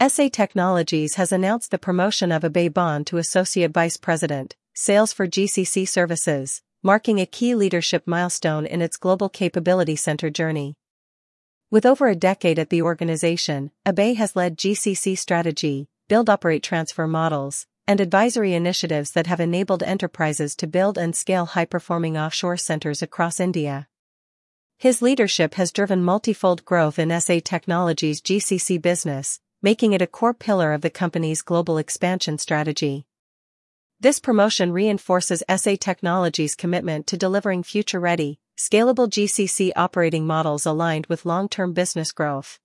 SA Technologies has announced the promotion of Abhay Bond to Associate Vice President, Sales for GCC Services, marking a key leadership milestone in its Global Capability Center journey. With over a decade at the organization, Abhay has led GCC strategy, build, operate, transfer models, and advisory initiatives that have enabled enterprises to build and scale high-performing offshore centers across India. His leadership has driven multifold growth in SA Technologies' GCC business, making it a core pillar of the company's global expansion strategy. This promotion reinforces SA Technologies' commitment to delivering future-ready, scalable GCC operating models aligned with long-term business growth.